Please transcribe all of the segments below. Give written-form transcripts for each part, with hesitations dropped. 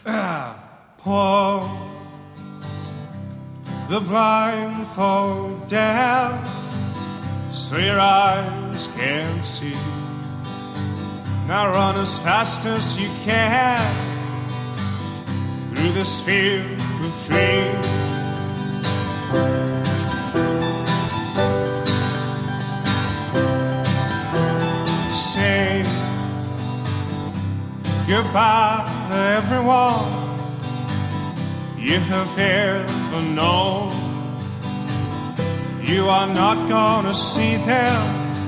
Pull the blindfold down so your eyes can't see. Now run as fast as you can through this field of dreams. Say goodbye to everyone you have ever known. You are not gonna see them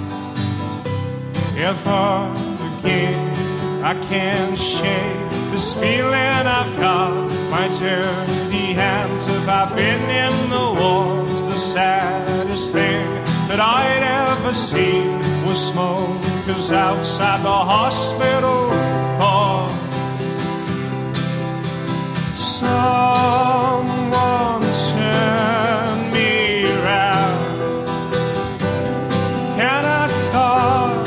ever again. I can't shake this feeling I've got. My dirty hands have I been in the wars. The saddest thing that I'd ever seen was smokers outside the hospital door. Someone turn me around. Can I start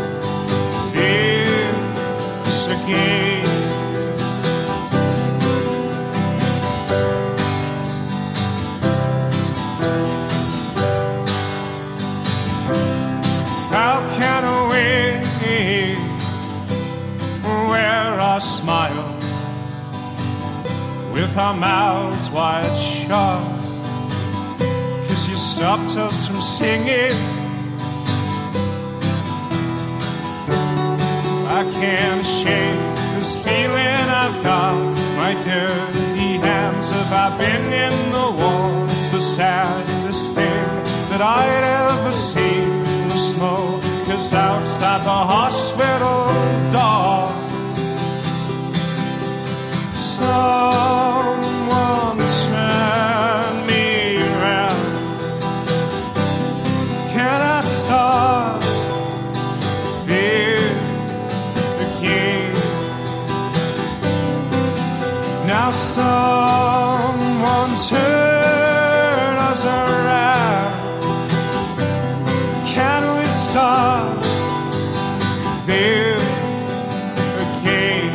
this again? How can we wear our smile with our mouths wide shut? 'Cause you stopped us from singing. I can't shake this feeling I've got. My dirty hands have I been in the wars. The saddest thing that I'd ever seen was smokers outside the hospital door. Someone turn me around. Can I start this again? Now someone turn us around. Can we start this again?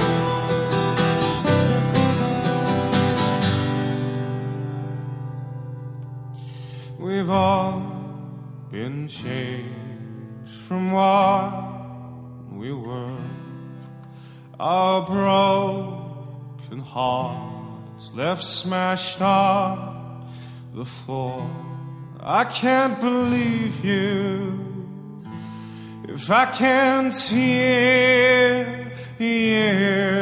We've all been changed from what we were. Our broken hearts left smashed on the floor. I can't believe you if I can't hear